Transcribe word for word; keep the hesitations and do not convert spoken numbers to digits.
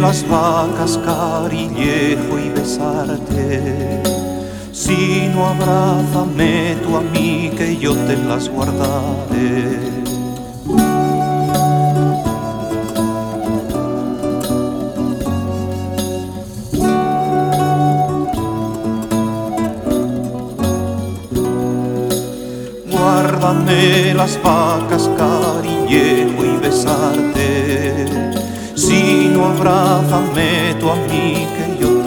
las vacas, carillejo y besarte. Si no, abrázame tú a mí, que yo te las guardaré. Guárdame las vacas, carillejo y besarte. Si no, abrázame tú a mí, que yo